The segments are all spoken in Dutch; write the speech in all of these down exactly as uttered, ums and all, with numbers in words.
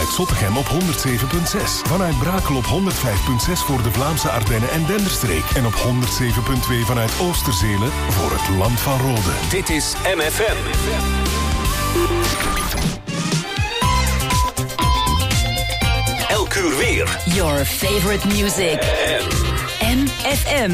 vanuit Zottegem op honderd zeven komma zes. Vanuit Brakel op honderd vijf komma zes voor de Vlaamse Ardennen en Denderstreek. En op honderd zeven komma twee vanuit Oosterzelen voor het Land van Rode. Dit is M F M. Elk uur weer. Your favorite music. M F M.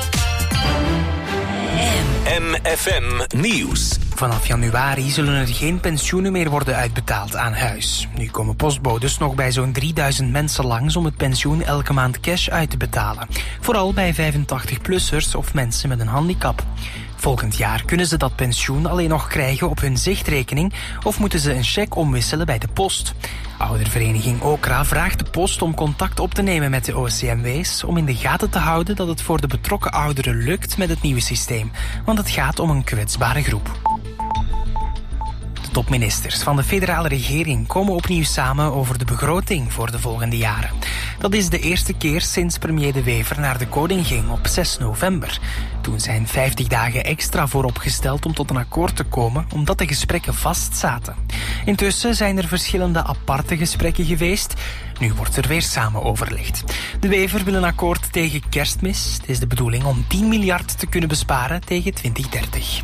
M F M Nieuws. Vanaf januari zullen er geen pensioenen meer worden uitbetaald aan huis. Nu komen postbodes nog bij zo'n drieduizend mensen langs om het pensioen elke maand cash uit te betalen. Vooral bij vijfentachtig-plussers of mensen met een handicap. Volgend jaar kunnen ze dat pensioen alleen nog krijgen op hun zichtrekening of moeten ze een cheque omwisselen bij de post. Oudervereniging Okra vraagt de post om contact op te nemen met de O C M W's om in de gaten te houden dat het voor de betrokken ouderen lukt met het nieuwe systeem, want het gaat om een kwetsbare groep. De topministers van de federale regering komen opnieuw samen over de begroting voor de volgende jaren. Dat is de eerste keer sinds premier De Wever naar de koning ging op zes november. Toen zijn vijftig dagen extra vooropgesteld om tot een akkoord te komen, omdat de gesprekken vastzaten. Intussen zijn er verschillende aparte gesprekken geweest. Nu wordt er weer samen overlegd. De Wever wil een akkoord tegen Kerstmis. Het is de bedoeling om tien miljard te kunnen besparen tegen twintig dertig.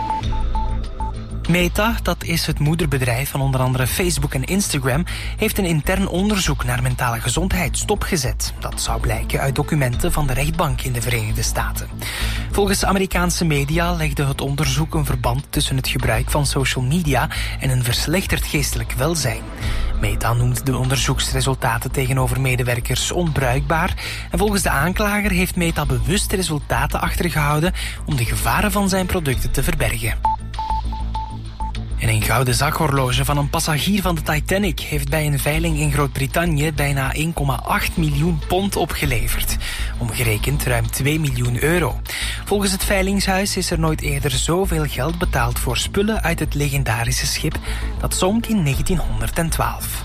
Meta, dat is het moederbedrijf van onder andere Facebook en Instagram, heeft een intern onderzoek naar mentale gezondheid stopgezet. Dat zou blijken uit documenten van de rechtbank in de Verenigde Staten. Volgens Amerikaanse media legde het onderzoek een verband tussen het gebruik van social media en een verslechterd geestelijk welzijn. Meta noemt de onderzoeksresultaten tegenover medewerkers onbruikbaar en volgens de aanklager heeft Meta bewust de resultaten achtergehouden om de gevaren van zijn producten te verbergen. En een gouden zakhorloge van een passagier van de Titanic heeft bij een veiling in Groot-Brittannië bijna één komma acht miljoen pond opgeleverd. Omgerekend ruim twee miljoen euro. Volgens het veilingshuis is er nooit eerder zoveel geld betaald voor spullen uit het legendarische schip dat zonk in negentienhonderdtwaalf.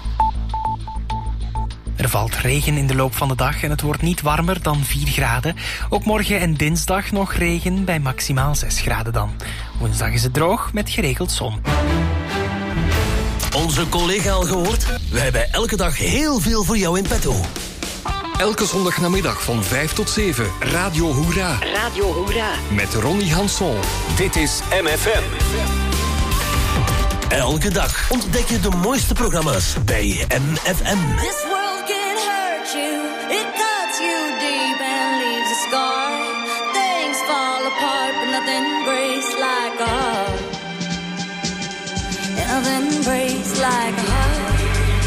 Er valt regen in de loop van de dag en het wordt niet warmer dan vier graden. Ook morgen en dinsdag nog regen bij maximaal zes graden dan. Woensdag is het droog met geregeld zon. Onze collega al gehoord? We hebben elke dag heel veel voor jou in petto. Elke zondagnamiddag van vijf tot zeven. Radio Hoera. Radio Hoera. Met Ronnie Hanson. Dit is M F M. Elke dag ontdek je de mooiste programma's bij M F M. This world can hurt you, it cuts you deep and leaves a scar. Things fall apart, but nothing breaks like a heart. Nothing breaks like a heart.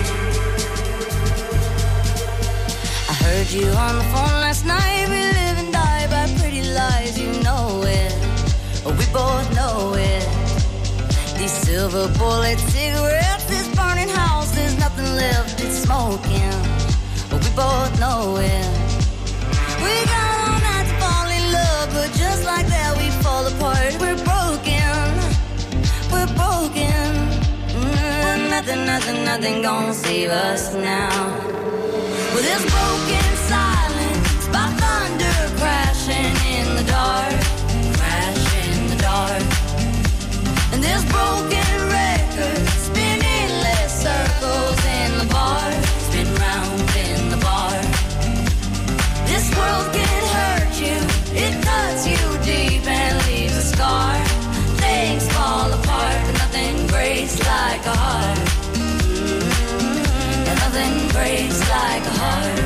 I heard you on the phone last night. We live and die by pretty lies, you know it. We both know it. These silver bullet cigarettes, this burning house, there's nothing left, it's smoking. But we both know it. We got all night to fall in love, but just like that we fall apart. We're broken, we're broken. Mm, nothing, nothing, nothing gonna save us now. Well, this broken silence by thunder crashing in the dark, crash in the dark. And this broken record spinning less circles in the bar, spin round in the bar. This world can hurt you, it cuts you deep and leaves a scar. Things fall apart, but nothing breaks like a heart. Mm-hmm. And nothing breaks like a heart.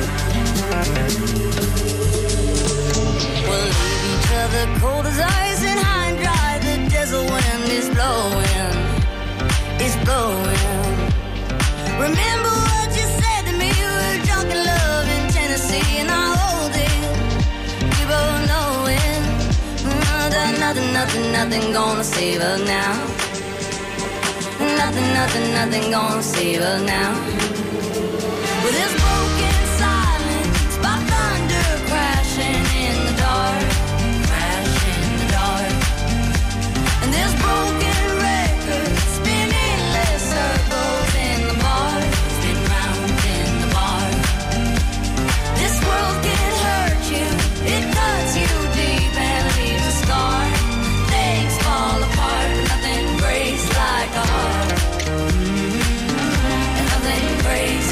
We'll leave each other cold as ice and high and dry. The desert wind is blowing, it's blowing. Remember what you said to me, we were drunk in love in Tennessee, and I hold it, we both know it. Nothing, nothing, nothing, nothing gonna save us now. Nothing, nothing, nothing gonna save us now. With this broken silence by thunder crashing in the dark, crash in the dark. And this broken record spinning less circles in the bar, spin round in the bar. This world can hurt you, it cuts you deep and leaves a scar. Things fall apart, nothing breaks like a heart. Mm-hmm. And nothing breaks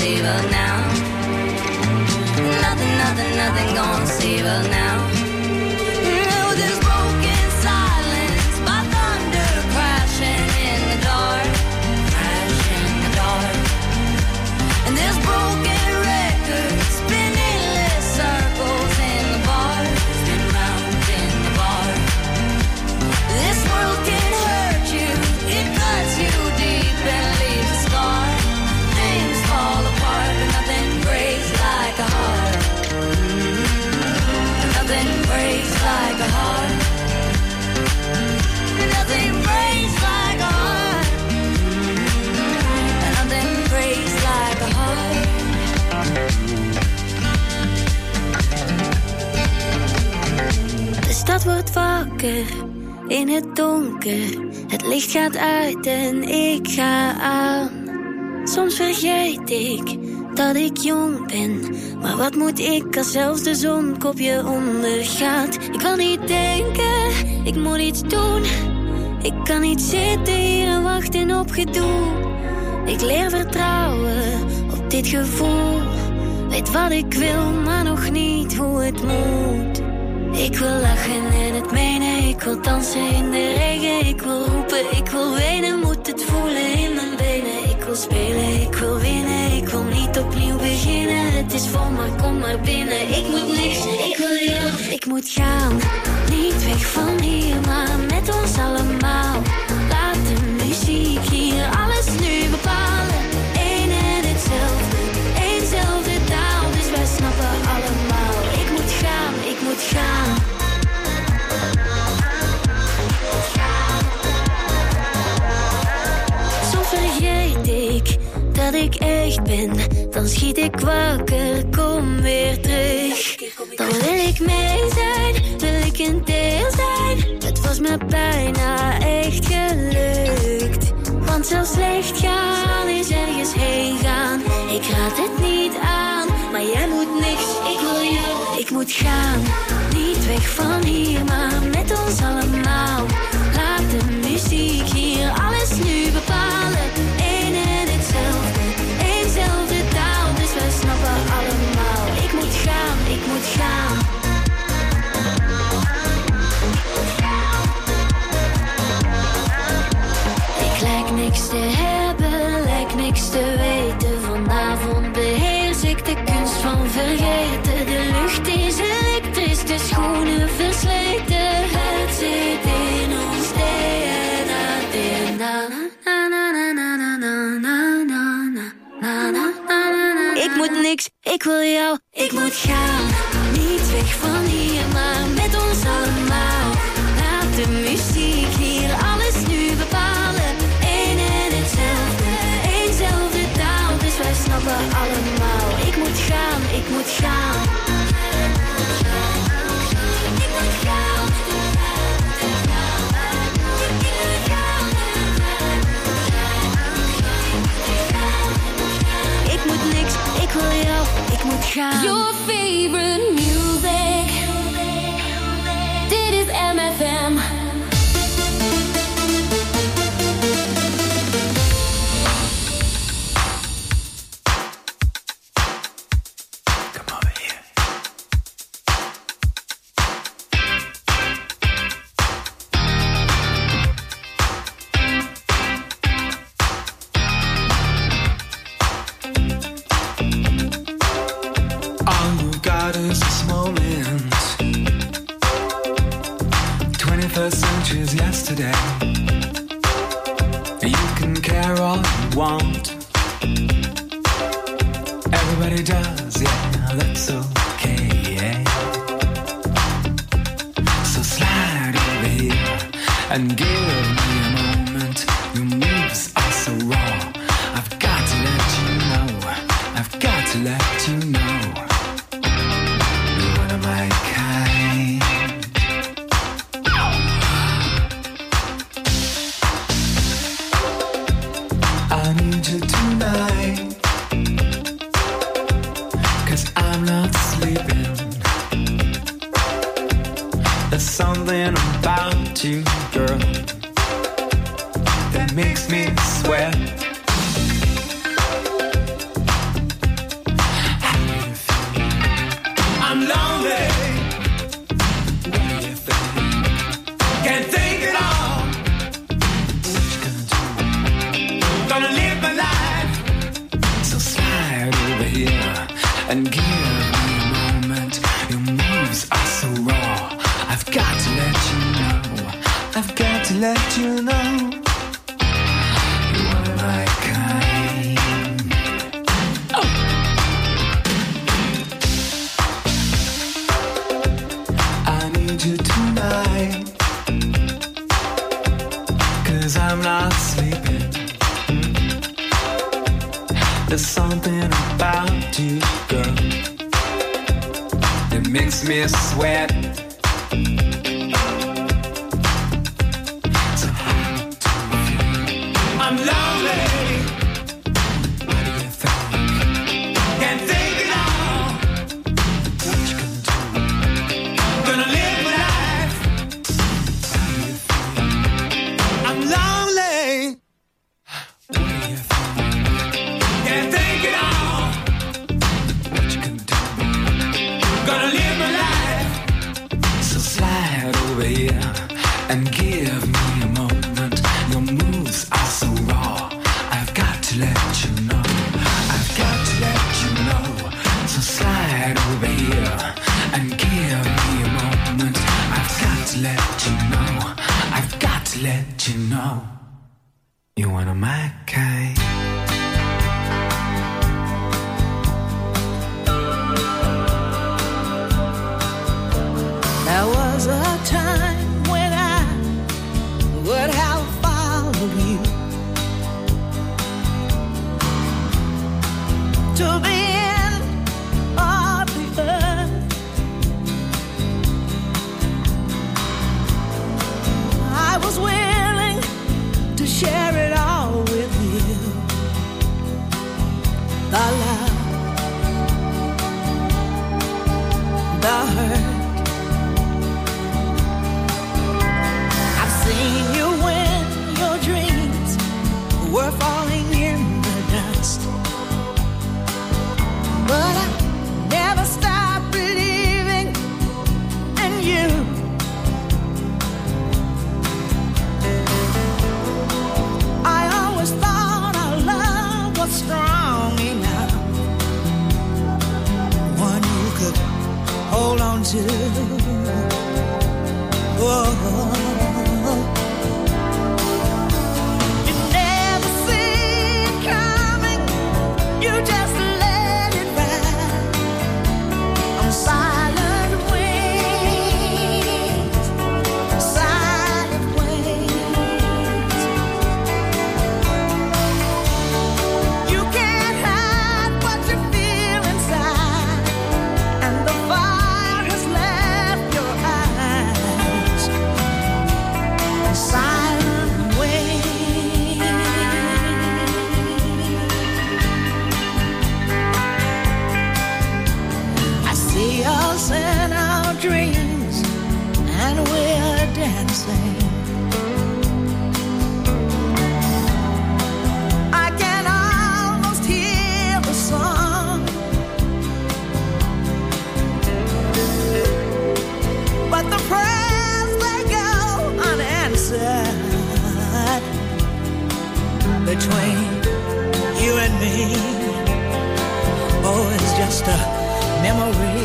save her now. Nothing, nothing, nothing gonna save her now. Oh, this broken silence by thunder crashing in the dark, crashing in the dark. And this broken record spinning less circles in the bar, spin round in the bar. This world can hurt you, it cuts you deep and leaves a scar. Things fall apart, but nothing breaks like a heart. Mm-hmm. Nothing breaks like a heart. Nothing breaks like a heart. Mm-hmm. Nothing breaks like a heart. De stad wordt wakker in het donker. Het licht gaat uit en ik ga aan. Soms vergeet ik dat ik jong ben. Maar wat moet ik als zelfs de zon kopje ondergaat? Ik wil niet denken, ik moet iets doen. Ik kan niet zitten hier en wachten op gedoe. Ik leer vertrouwen op dit gevoel. Weet wat ik wil, maar nog niet hoe het moet. Ik wil lachen en het menen, ik wil dansen in de regen. Ik wil roepen, ik wil wenen, moet het voelen in mijn benen. Ik wil spelen, ik wil winnen, ik wil niet opnieuw beginnen. Het is vol, maar kom maar binnen. Ik moet niks, ik wil jou, ik moet gaan. Niet weg van hier, maar met ons allemaal. Laat de muziek hier alles nu bepalen. Eén en hetzelfde, éénzelfde taal, dus wij snappen allemaal. Ik moet gaan, ik moet gaan. Soms vergeet ik dat ik echt ben. Dan schiet ik wakker, kom weer terug. Dan wil ik mee zijn, wil ik een deel zijn. Het was me bijna echt gelukt. Want zelfs slecht gaan is ergens heen gaan. Ik raad het niet aan, maar jij moet niks. Ik wil jou, ik moet gaan. Niet weg van hier, maar met ons allemaal. Laat de muziek hier alles nu bepalen. Eén en hetzelfde, éénzelfde taal, dus wij snappen allemaal. Ik moet gaan, ik moet gaan. Ik lijk niks te hebben, lijk niks te weten. Vanavond beheers ik de kunst van vergeten. De lucht is elektrisch, de schoenen versleten. Het zit in ons D N A, D N A. Na, na, na, na, na, na, na, na, na, na, na, na. Ik moet niks, ik wil jou, ik moet gaan. Niet weg van hier, maar met ons allemaal. Laat de muziek hier alles nu bepalen. Eén en hetzelfde, éénzelfde taal, dus wij snappen allemaal. Ik moet gaan, ik moet gaan. Ik moet gaan. Ik moet niks, ik wil jou, ik moet gaan. Your favorite music. Dit is M F M. Yesterday, you can care all you want. Everybody does, yeah, that's okay, yeah. So slide over here and give me a moment. Your moves are so raw. I've got to let you know. I've got to let you know. You're one of my kind. I need you tonight, 'cause I'm not sleeping. There's something about you, girl, that makes me sweat. know you're one of my kind. Oh. I need you tonight, 'cause I'm not sleeping. There's something about you, girl, that makes me sweat. So I'm lonely. What do you think? Can't think it all. What you gonna do? Gonna live my life. How do you feel? I'm lonely. What do you think? Can't think it all. What you gonna do? Gonna live my life. So slide over here and give me a moment. Your moves are so raw. I've got to let you know. I've got to let you know. So slide over here and give me a moment. I've got to let you know. I've got to let you know. You're one of my kind. There was a time when I would have followed you to the end of the earth. I was willing to share it all with you. The love, the hurt. Seen you when your dreams were falling in the dust, but I never stopped believing in you. I always thought our love was strong enough, one you could hold on to. Whoa. Between you and me, oh, it's just a memory.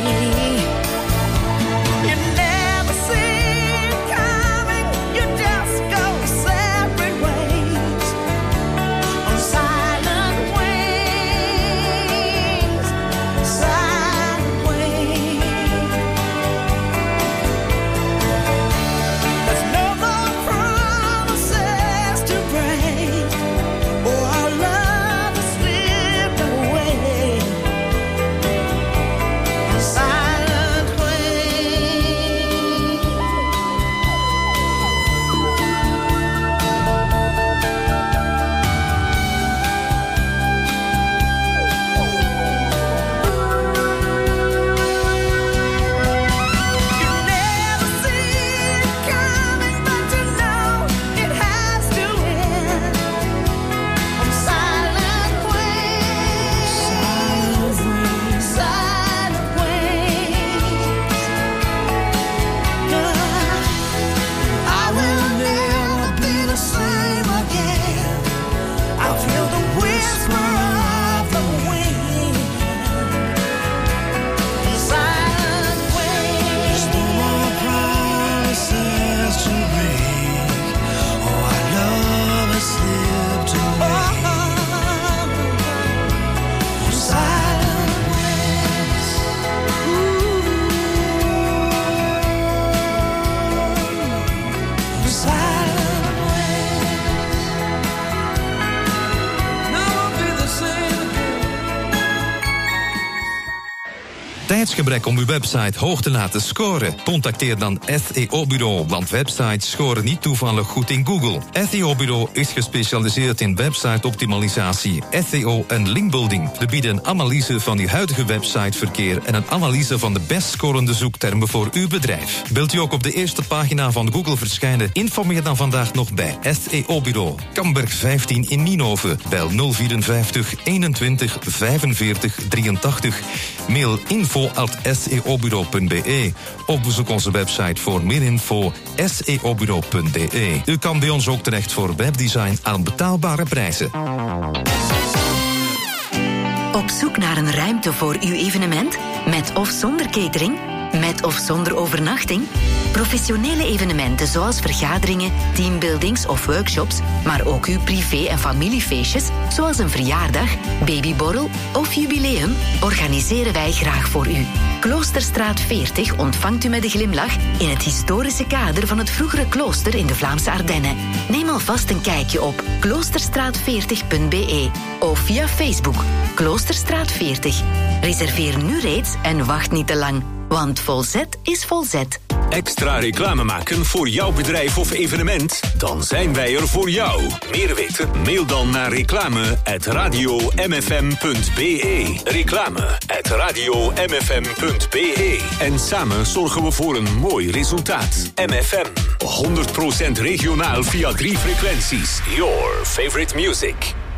You never see it coming, you just go separate ways on silent wings, silent wings. There's no more promises to break. Oh, our love has slipped away. tijdsgebrek om uw website hoog te laten scoren? Contacteer dan S E O-bureau, want websites scoren niet toevallig goed in Google. S E O-bureau is gespecialiseerd in website-optimalisatie, S E O en linkbuilding. We bieden een analyse van uw huidige websiteverkeer en een analyse van de best scorende zoektermen voor uw bedrijf. Wilt u ook op de eerste pagina van Google verschijnen? Informeer dan vandaag nog bij S E O-bureau. Kamberg vijftien in Nienhoven. Bel nul vierenvijftig eenentwintig vijfenveertig drieëntachtig. Mail info at s e o bureau punt b e of bezoek onze website voor meer info s e o bureau punt b e. U kan bij ons ook terecht voor webdesign aan betaalbare prijzen. Op zoek naar een ruimte voor uw evenement? Met of zonder catering? Met of zonder overnachting? Professionele evenementen zoals vergaderingen, teambuildings of workshops, maar ook uw privé- en familiefeestjes, zoals een verjaardag, babyborrel of jubileum, organiseren wij graag voor u. Kloosterstraat veertig ontvangt u met een glimlach in het historische kader van het vroegere klooster in de Vlaamse Ardennen. Neem alvast een kijkje op kloosterstraat veertig punt b e of via Facebook Kloosterstraat veertig. Reserveer nu reeds en wacht niet te lang, want volzet is volzet. Extra reclame maken voor jouw bedrijf of evenement? Dan zijn wij er voor jou. Meer weten? Mail dan naar reclame at radio m f m punt b e. Reclame at radio m f m punt b e. En samen zorgen we voor een mooi resultaat. M F M, honderd procent regionaal via drie frequenties. Your favorite music.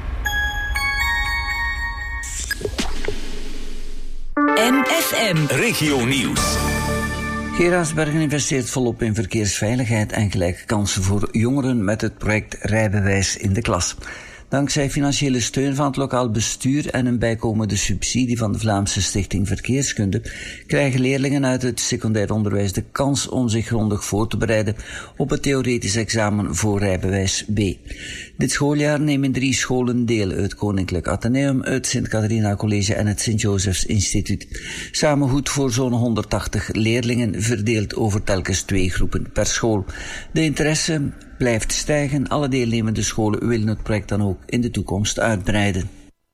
M F M Regio Nieuws. Geraardsbergen investeert volop in verkeersveiligheid en gelijke kansen voor jongeren met het project Rijbewijs in de klas. Dankzij financiële steun van het lokaal bestuur en een bijkomende subsidie van de Vlaamse Stichting Verkeerskunde krijgen leerlingen uit het secundair onderwijs de kans om zich grondig voor te bereiden op het theoretisch examen voor Rijbewijs B. Dit schooljaar nemen drie scholen deel: het Koninklijk Atheneum, het Sint-Catharina College en het Sint-Josephs Instituut. Samen goed voor zo'n honderdtachtig leerlingen, verdeeld over telkens twee groepen per school. De interesse blijft stijgen. Alle deelnemende scholen willen het project dan ook in de toekomst uitbreiden.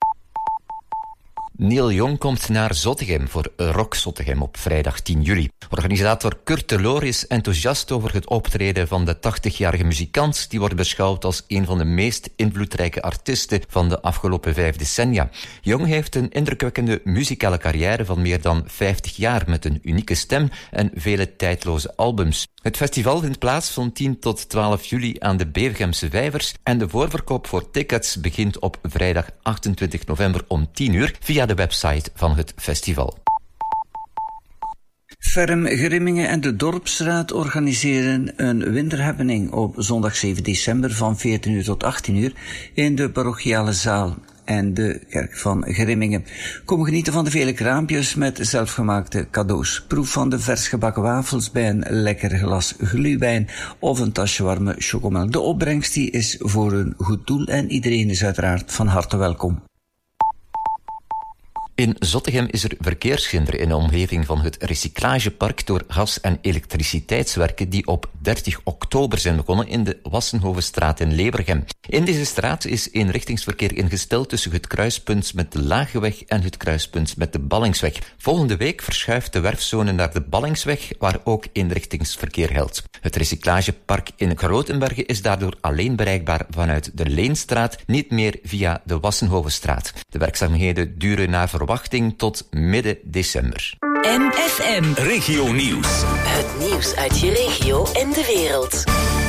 Neil Young komt naar Zottegem voor Rock Zottegem op vrijdag tien juli. Organisator Kurt de Loor is enthousiast over het optreden van de tachtigjarige muzikant, die wordt beschouwd als een van de meest invloedrijke artiesten van de afgelopen vijf decennia. Young heeft een indrukwekkende muzikale carrière van meer dan vijftig jaar met een unieke stem en vele tijdloze albums. Het festival vindt plaats van tien tot twaalf juli aan de Bevergemse Vijvers en de voorverkoop voor tickets begint op vrijdag achtentwintig november om tien uur via de website van het festival. Ferm Grimmingen en de Dorpsraad organiseren een winterhappening op zondag zeven december van veertien uur tot achttien uur in de parochiale zaal en de kerk van Grimmingen. Kom genieten van de vele kraampjes met zelfgemaakte cadeaus. Proef van de vers gebakken wafels bij een lekker glas glühwein of een tasje warme chocomelk. De opbrengst die is voor een goed doel en iedereen is uiteraard van harte welkom. In Zottegem is er verkeershinder in de omgeving van het recyclagepark door gas- en elektriciteitswerken die op dertig oktober zijn begonnen in de Wassenhovenstraat in Lebergem. In deze straat is eenrichtingsverkeer ingesteld tussen het kruispunt met de Lageweg en het kruispunt met de Ballingsweg. Volgende week verschuift de werfzone naar de Ballingsweg, waar ook eenrichtingsverkeer geldt. Het recyclagepark in Grotenbergen is daardoor alleen bereikbaar vanuit de Leenstraat, niet meer via de Wassenhovenstraat. De werkzaamheden duren naar verwachting tot midden december. M F M Regio Nieuws. Het nieuws uit je regio en de wereld.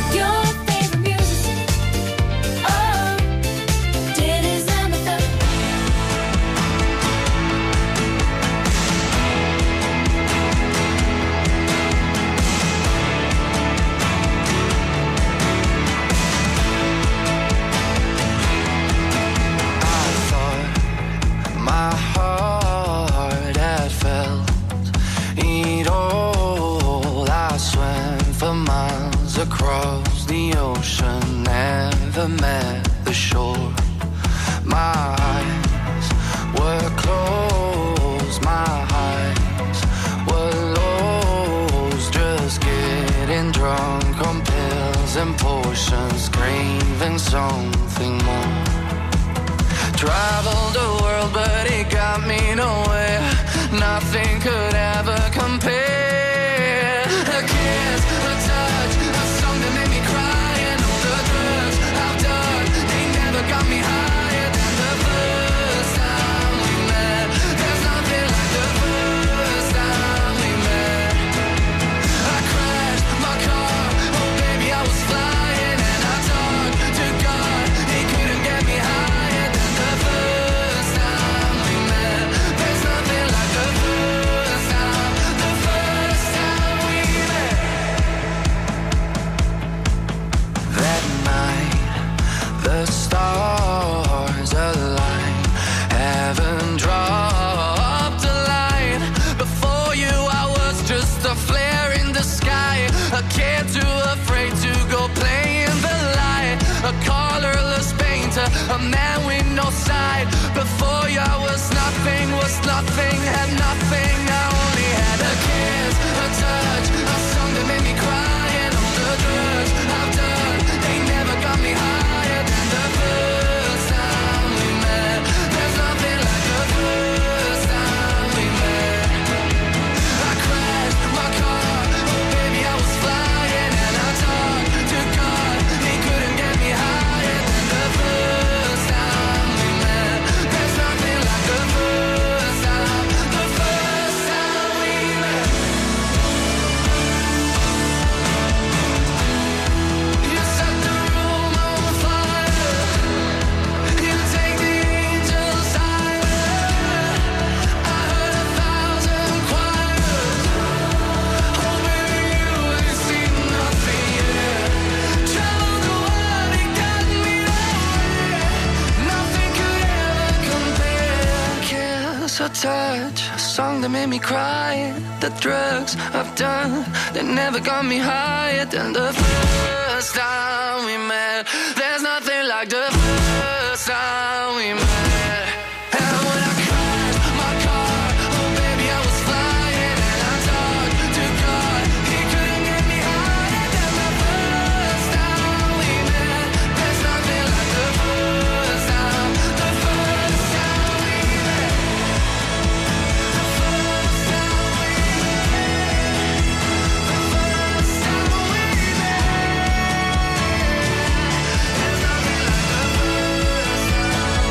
Across the ocean, never met the shore. My eyes were closed, my eyes were closed. Just getting drunk on pills and potions, craving something more. Traveled the world, but it got me nowhere. nothing could ever compare. A kiss, a touch, a song that made me cry, and all the drugs I've done, they never got me higher than the first time we met. There's nothing like the first time we met. I crashed my car, oh baby I was flying, and I talked to God, he couldn't get me higher than the first time we met. There's nothing like the first time, the first time we met. That night, the stars aligned, heaven dropped a line. Before you I was just a flare in the sky, a kid too afraid to go play in the light, a colorless painter, a man with no side. Before you I was nothing, was nothing, had nothing. I only had a kiss, a touch, a song that made me cry, and all the drugs I've done, they never got me higher than the first time we met. There's nothing like the first time we met. I crashed my car, oh baby I was flying, and I talked to God, he couldn't get me higher than the first time we met. There's nothing like the first time, the first time we met. You set the room on fire, you take the angels higher. I heard a thousand choirs, oh baby you ain't seen nothing yet. Traveled the world, it got me nowhere, nothing could ever compare. Kiss, a touch, a song that made me cry, the drugs I've done, they never got me higher than the first time we met. There's nothing like the first time we met. And when I crashed my car, oh baby I was flying, and I talked to God, he couldn't get me higher than the first time we met. There's nothing like the first time, the first time we met. The first time we met. The first time we met. There's nothing like the first time.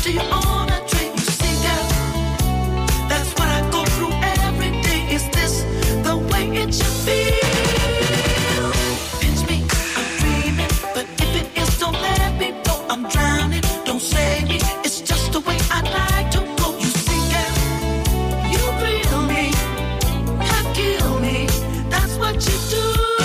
till you're on a train, you sing out. That's what I go through every day. Is this the way it should be? Pinch me, I'm dreaming, but if it is, don't let me know I'm drowning. Don't save me, it's just the way I like to go. You sing out, you thrill me, have killed me. That's what you do.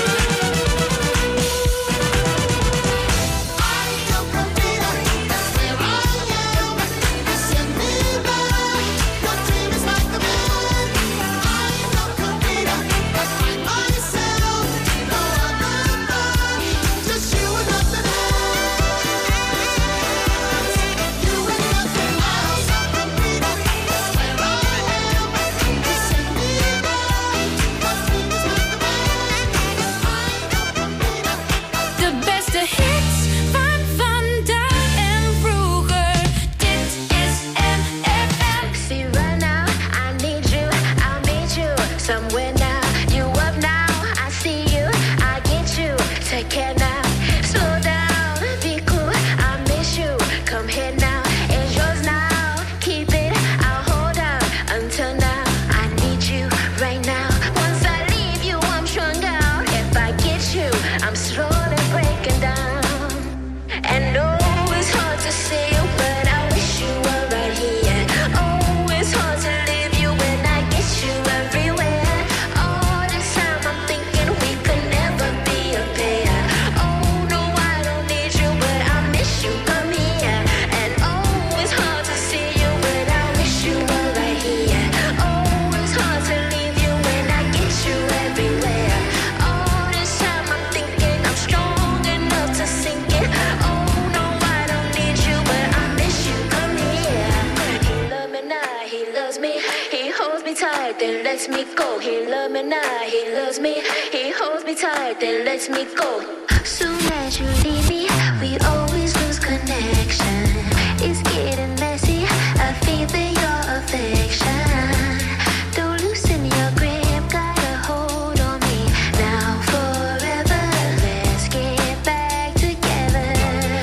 Then lets me go. He loves me now, he loves me. He holds me tight, then lets me go. Soon as you leave me, we always lose connection. It's getting messy, I feel that your affection. Don't loosen your grip, got a hold on me. Now forever, let's get back together.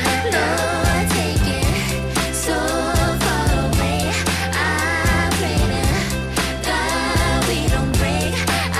Lord, take it so far away. I pray to God we don't break.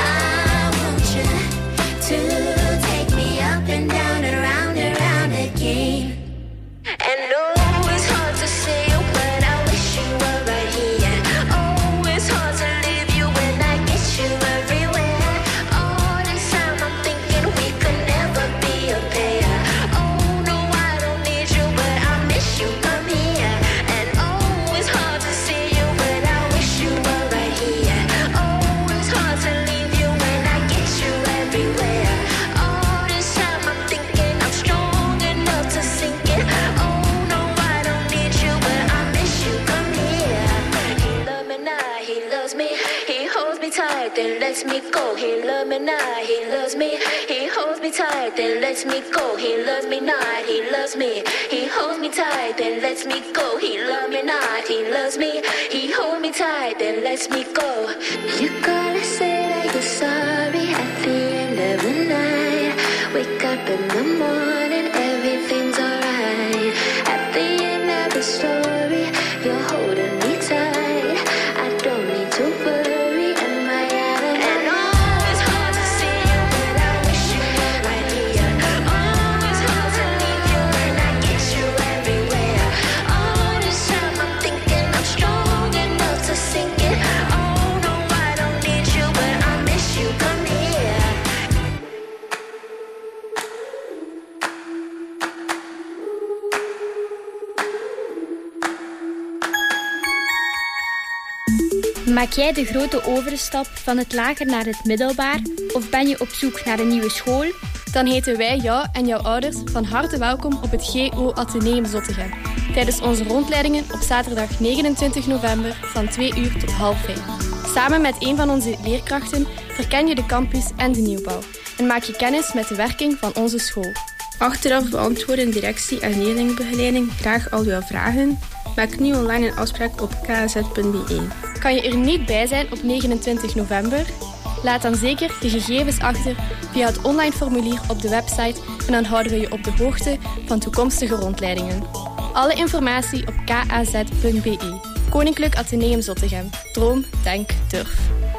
I want you to take me up and down and around and around again. And no, it's hard to say it, but I wish you were right here. Oh, it's hard to leave you when I get you everywhere. All this time I'm thinking we could never be a pair. Oh, no, I don't need you, but I miss you, come here. And oh, it's hard to see you, but I wish you were right here. Oh, it's hard to leave you when I get you everywhere. All this time I'm thinking I'm strong enough to sink it. Oh, no, I don't need you, but I miss you, come here. He loves me now, he loves me. He holds me tight, then lets me go. He loves me now, he loves me. He holds me tight, then lets me go. He loves me not, he loves me. He holds me tight, then lets me go. He loves me not, he loves me. He holds me tight, then lets me go. You gotta say that you're sorry at the end of the night. Wake up in the morning, everything's alright. At the end of the story, you're holding me tight. I don't need to worry, am I out of and oh, it's hard to see you, but I wish you were right here. Oh, it's hard to leave you when I get you everywhere. All this time I'm thinking I'm strong enough to sink it. Oh, no, I don't need you, but I miss you, come here. Maak jij de grote overstap van het lager naar het middelbaar of ben je op zoek naar een nieuwe school? Dan heten wij jou en jouw ouders van harte welkom op het G O Atheneum Zottegem. Tijdens onze rondleidingen op zaterdag negenentwintig november van twee uur tot half vijf. Samen met een van onze leerkrachten verken je de campus en de nieuwbouw en maak je kennis met de werking van onze school. Achteraf beantwoorden directie en leerlingenbegeleiding graag al uw vragen. Maak nu online een afspraak op k z punt b e. Kan je er niet bij zijn op negenentwintig november? Laat dan zeker de gegevens achter via het online formulier op de website en dan houden we je op de hoogte van toekomstige rondleidingen. Alle informatie op k a z punt b e. Koninklijk Atheneum Zottegem. Droom, denk, durf.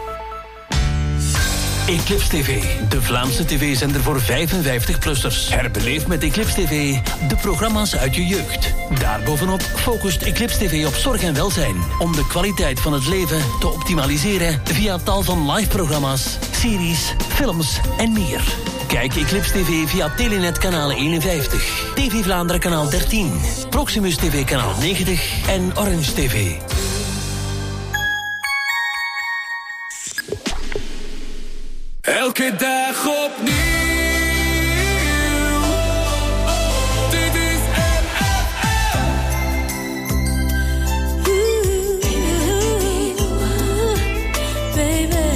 Eclipse T V, de Vlaamse tv-zender voor vijfenvijftig-plussers. Herbeleef met Eclipse T V de programma's uit je jeugd. Daarbovenop focust Eclipse T V op zorg en welzijn, om de kwaliteit van het leven te optimaliseren via tal van live-programma's, series, films en meer. Kijk Eclipse T V via Telenet kanaal eenenvijftig, T V Vlaanderen kanaal dertien, Proximus T V kanaal negentig en Orange T V. Elke dag opnieuw. Dit is M F M. Baby,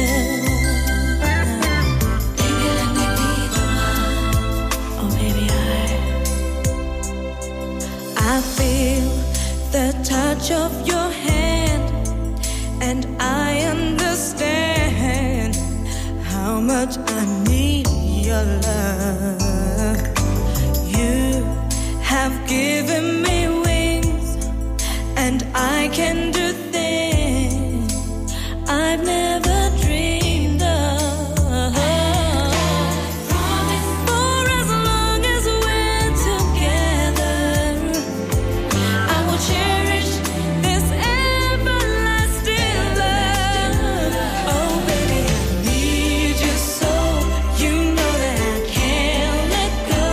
baby, let me be the one. Oh, baby, I, I feel the touch of your hand, and I understand how much I need your love. You have given me wings, and I can do things I've never dreamed of. For as long as we're together, I will cherish this everlasting love. Oh, baby, I need you so, you know that I can't let go.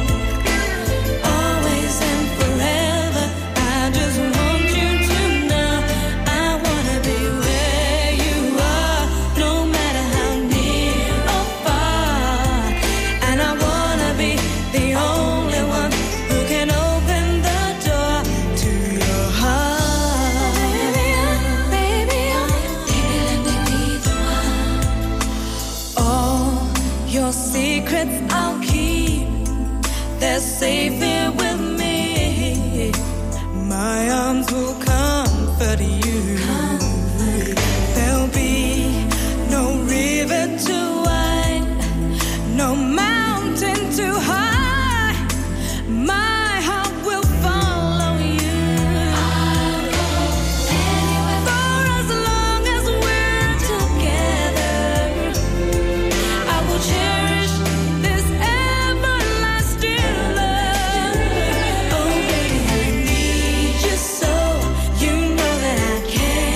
Always and forever, I just want you to know I wanna be where you are, no matter how near or far. And I wanna be the only one who can open the door to your heart. Baby, I, baby, I, baby, let me be the one. All your secrets I'll keep, they're safe here with me. My arms will comfort you. There'll be no river too wide, no mountain too high. My heart will follow you. For as long as we're together, I will cherish this everlasting love. Oh, baby, I need you so, you know that I can't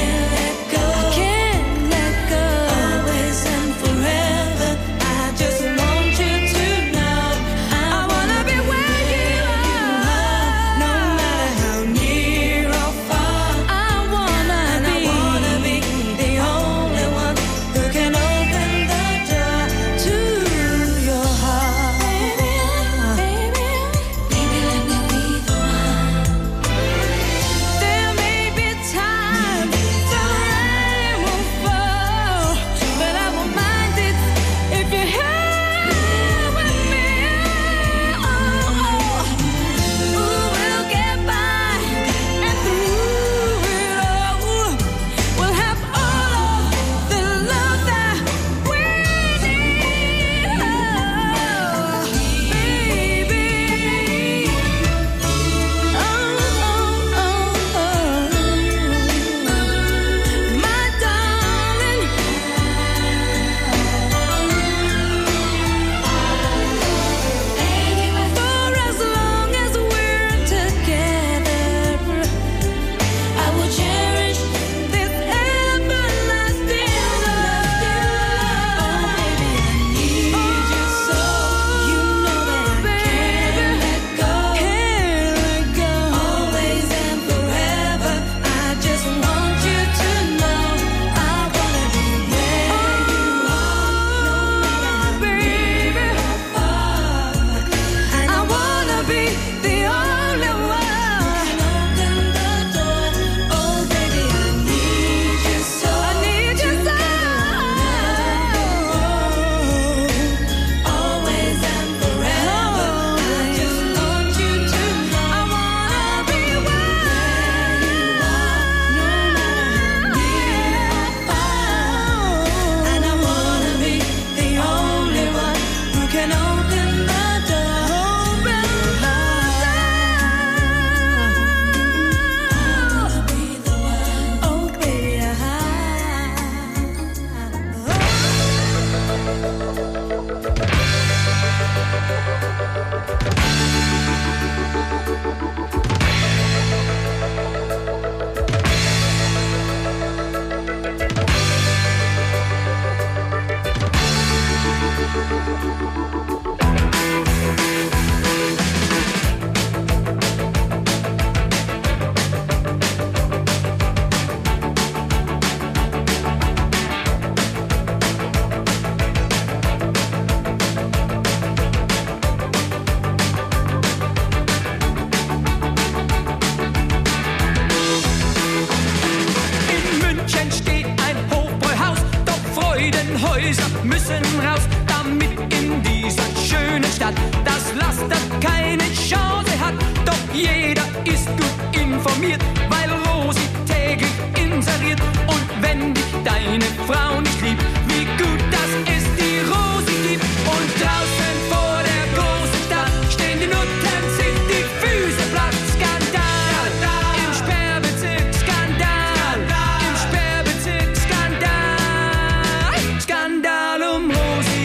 denn Häuser müssen raus, damit in dieser schönen Stadt das Laster keine Chance hat. Doch jeder ist gut informiert, weil Rosi täglich inseriert. Und wenn dich deine Frau nicht liebt, wie gut, dass es die Rosi gibt. Und draußen vor der großen Stadt stehen die Nutten, sich die Füße platt. Skandal, im Sperrbezirk, Skandal, im Sperrbezirk, Skandal, Skandal um Rosi.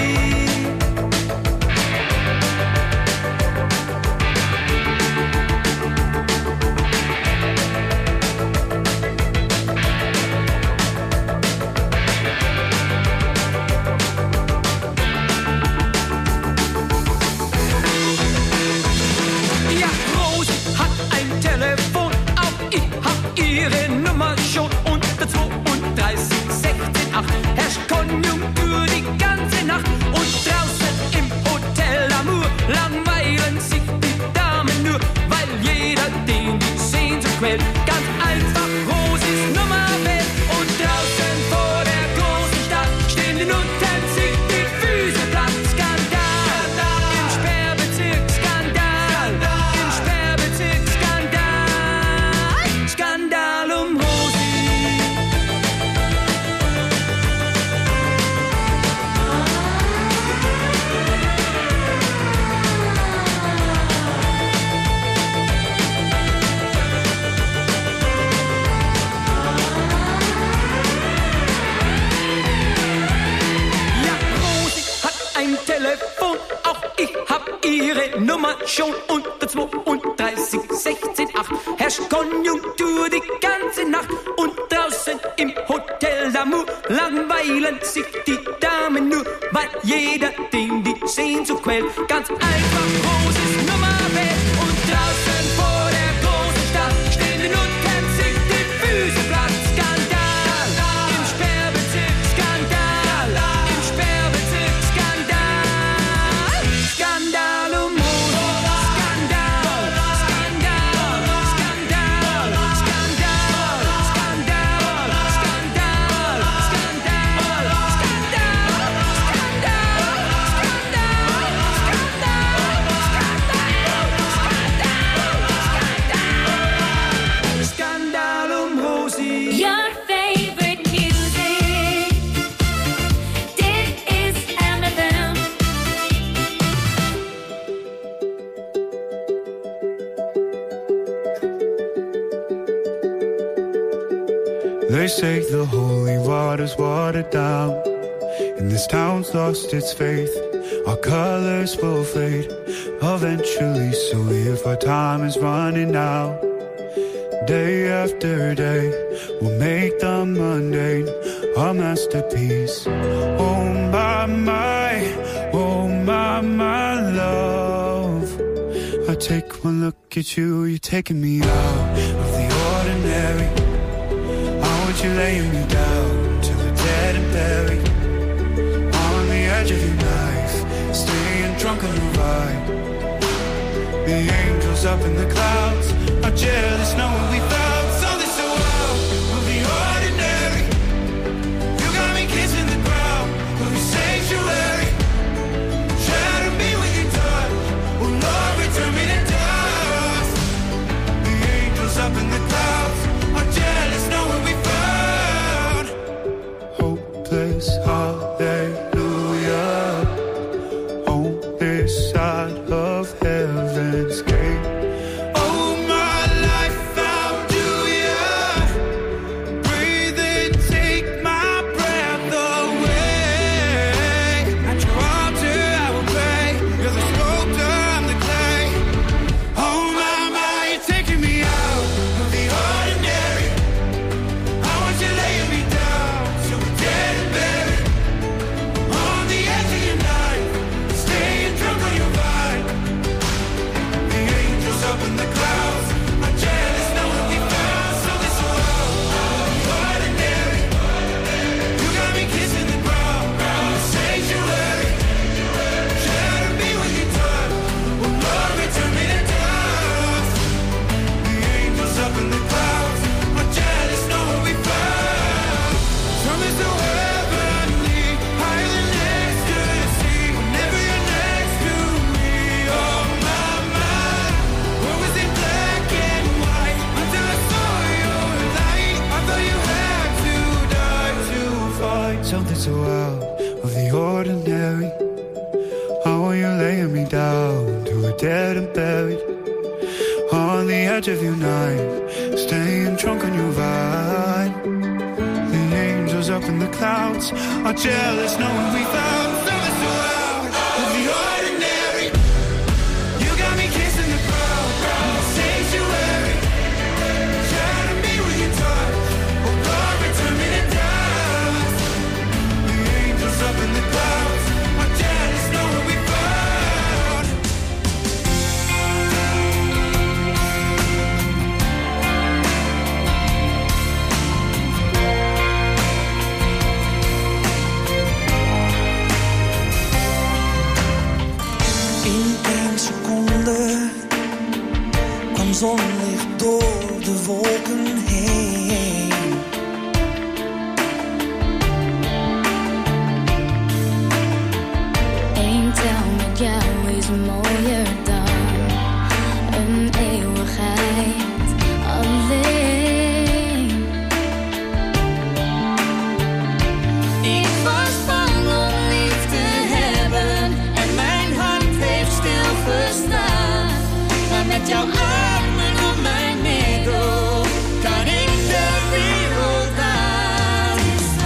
Ja, Rosi hat ein Telefon, auch ich hab ihre Nummer schon. Unter zweiunddreißig sechzehn acht herrscht Konjunktur die ganze Nacht. Und draußen im Hotel Amour langweilen sich die Damen nur, weil jeder den die Sehnsucht quält. Ganz einfach Rosis Nummer wählt. Und draußen vor der großen Stadt stehen die Nutten, sich die Füße platt. Skandal, im Sperrbezirk, Skandal, im Sperrbezirk, Skandal, Skandal um Rosi. Ja, Rosi hat ein Telefon, auch ich hab ihre Nummer schon. Unter zweiunddreißig sechzehn acht herrscht Konjunktur die ganze Nacht. Und draußen im Hotel d'Amour langweilen sich die Damen nur, weil jeder den die Sehnsucht quält. Ganz einfach Rosis Nummer wählt. Und draußen vor der großen Stadt stehen die Nutten, sich die Füße platt. Skandal, im Sperrbezirk, Skandal, im Sperrbezirk, Skandal, Skandal um Rosi. Skandal, Skandal, Skandal, Skandal, Skandal, Skandal, Skandal, Skandal, Skandal um Rosi. Your favorite music. This is M F M. They say the holy water's watered down, and this town's lost its faith. Our colors will fade eventually, so if our time is running out, day after day, we'll make the mundane a masterpiece. Oh my, my, oh my, my love. I take one look at you, you're taking me out of the ordinary. I want you laying me down till we're dead and buried, on the edge of your knife, staying drunk on the ride. The angels up in the clouds are jealous knowing we found something so wild. We'll be ordinary. You got me kissing the ground. We'll be sanctuary. Shatter me with your touch. Oh Lord, return me to dust. The angels up in the clouds are jealous knowing we found hopeless hallelujah on this side of heaven's gate. Oh, my life found you. of the ordinary. How are you laying me down to a dead and buried? On the edge of your night, staying drunk on your vibe. The angels up in the clouds are jealous knowing we found something so out of the ordinary. You got me kissing the crowd, crowd sanctuary. Shatter me with your touch, oh Lord, return me to dust. The angels up in the clouds are jealous knowing we found. Kwam zonlicht door de wolken heen. Eén tel met jou is mooier dan een eeuwigheid alleen. Ik was bang om lief te hebben en mijn hart heeft stilgestaan. Maar met jouw armen om mijn middel kan ik de wereld aan.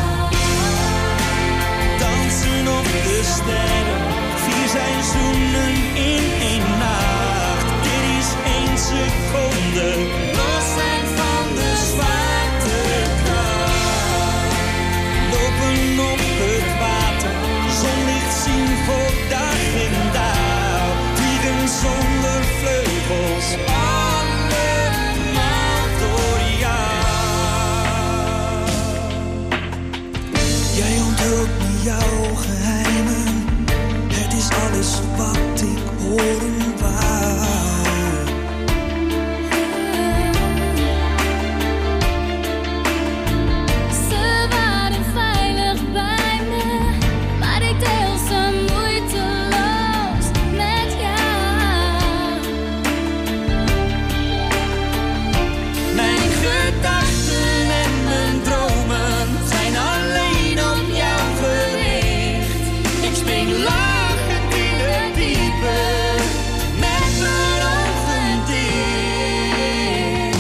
Dansen op de sterren, vier seizoenen in één nacht. Dit is één seconde, Los zijn van de zwaartekracht. lopen op het water, zonlicht zien voor dag en dauw. Vliegen zonder vleugels, allemaal door jou. Jij onthult me jouw geheimen, het is alles wat ik horen wou. Ze waren veilig bij me, maar ik deel ze moeiteloos met jou. Mijn gedachten en mijn dromen zijn alleen op jou gericht. Ik spring lachend in het diepe, met mijn ogen dicht.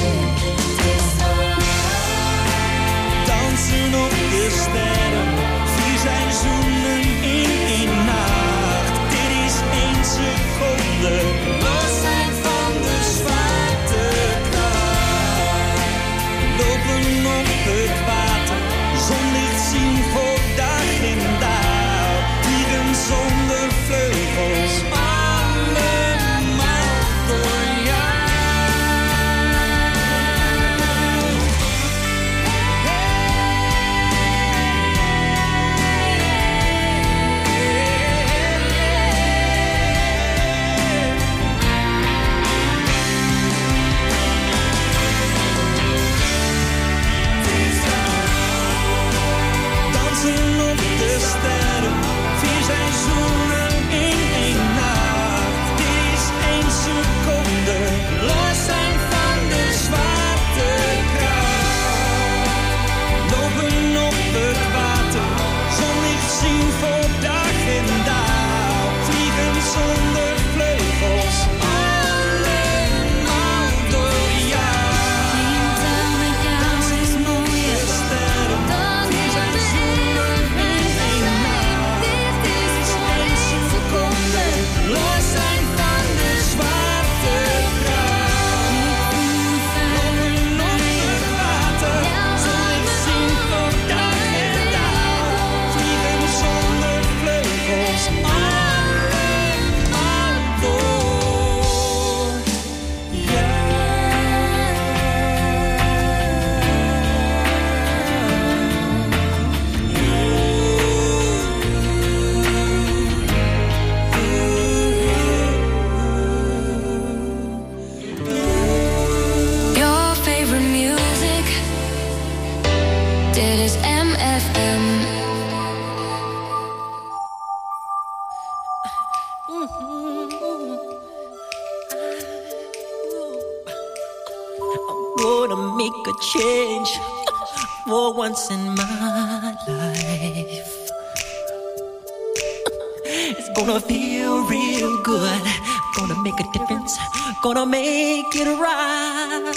Dansen op de sterren, vier seizoenen in één nacht. Dit is één seconde, los zijn van de zwaartekracht. Lopen op het water, zonlicht zien voor dag en dauw. Vliegen zonder vleugels, allemaal door jou. Dansen op de sterren, vier seizoenen in één nacht. Dit is één seconde, los zijn van de zwaartekracht. Lopen op het water, zonlicht zien voor dag en dauw. Vliegen zonder vleugels, allemaal door jou. Tel met jou is mooier Sterren, dan vier de seizoenen in één nacht. Dit is voor Eén één seconde, los zijn van de zwaartekracht. Lopen op het water, zonlicht zien voor dag en dauw. Vliegen zonder vleugels, allemaal door Your favorite music. Dit is M F M. I'm gonna make a change for once in my life. It's gonna feel real good. Gonna make a difference. Gonna make it right.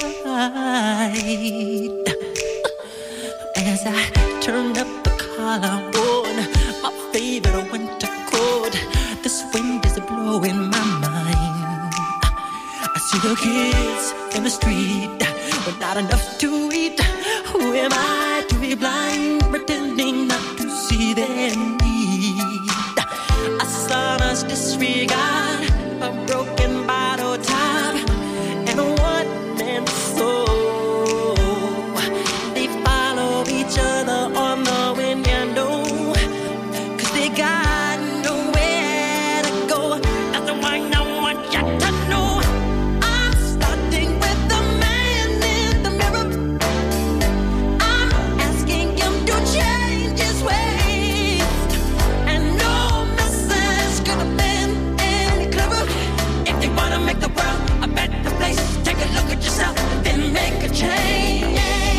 As I turn up the collar on my favorite winter coat, this wind is blowing my mind. I see the kids in the street with not enough to eat. Who am I to be blind, pretending not to see their need? A son's disregard, a broken bottle top, and a one-man soul. They follow each other on the wind, you know, 'cause they got nowhere to go. That's the one I want you to know. I'm starting with the man in the mirror. I'm asking him to change his ways, and no message could have been any clearer. If you wanna make the world a better place, take a look at yourself, then make a change.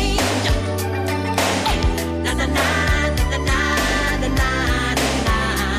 Na na na na na na na na.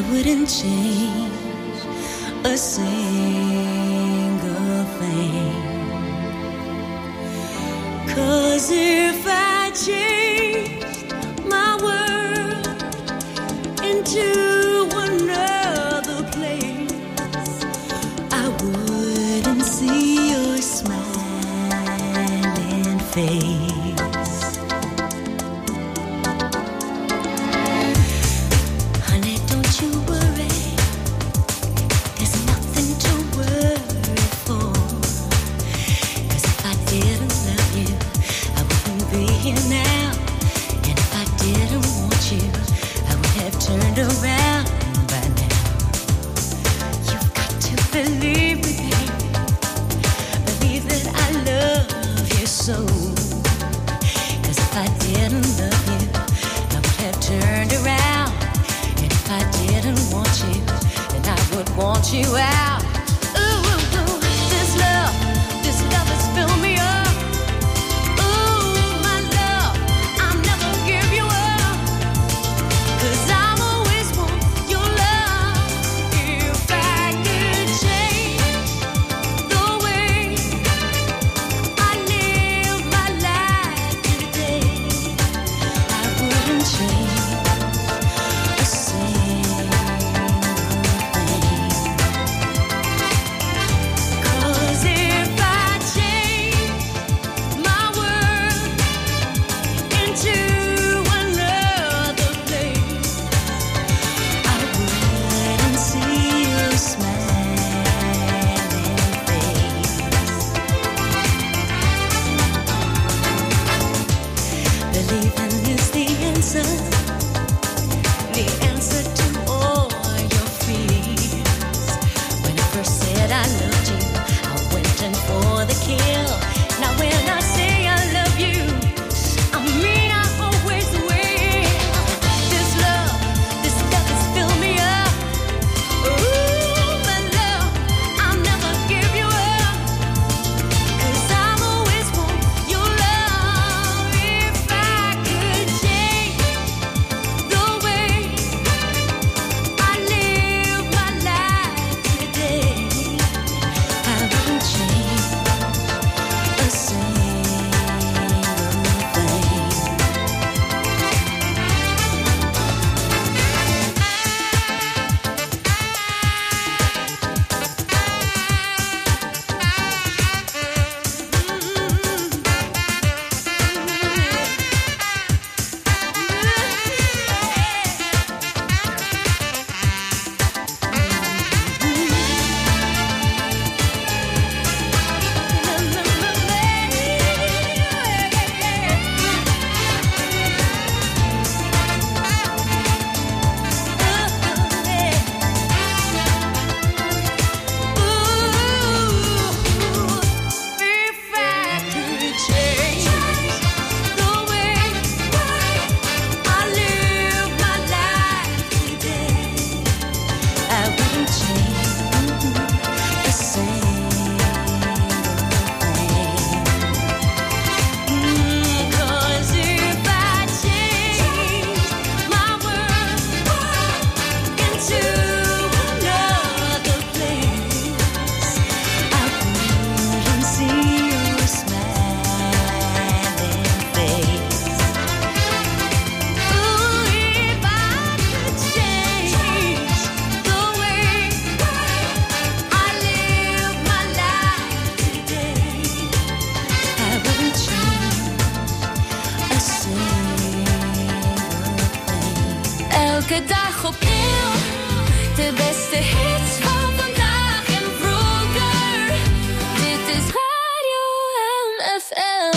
I wouldn't change a single thing. 'Cause if I changed my world into another place, I wouldn't see your smiling face. Around by now, you've got to believe me, baby. Believe that I love you so. 'Cause if I didn't love you, I would have turned around. And if I didn't want you, then I would want you out. Ooh, ooh, ooh, this love, this love has filled me up. Ooh, my love, I'll never give you up. 'Cause I elke dag opnieuw. De beste hits van vandaag en vroeger. Dit is Radio M F M.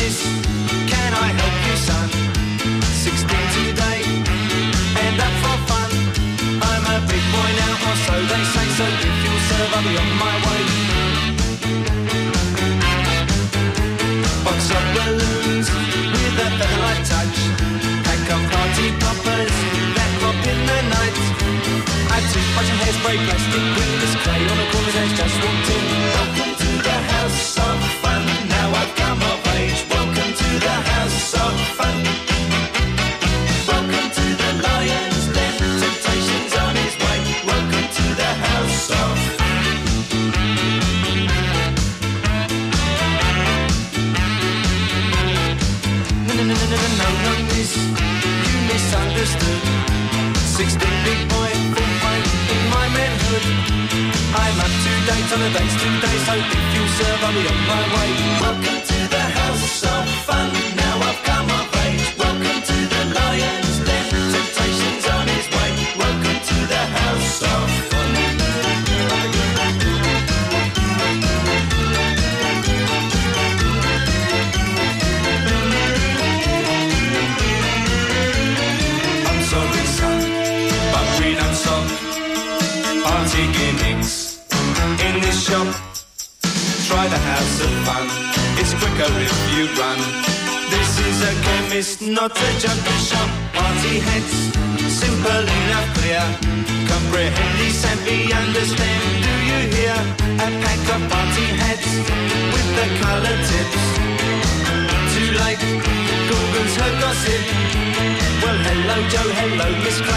Can I help you, son? sixteen today, and up for understood. Sixteen big boy, full fight in my manhood. I'm up to date on the dates, two days, so if you serve, I'll be on my way. Welcome to the house of fun, now I've come of age. Welcome to the lion's den, temptation's on his way. Welcome to the house of fun. I'm sorry, son, but we don't stop. Party gimmicks in this shop. Try the house of fun, it's quicker if you run. This is a chemist, not a junkie shop. Party heads, simple enough, clear. Comprehend these and be understand. Do you hear? A pack of party heads with the colour tips. Too late, Google's her gossip. Well, hello Joe, hello Miss Clark.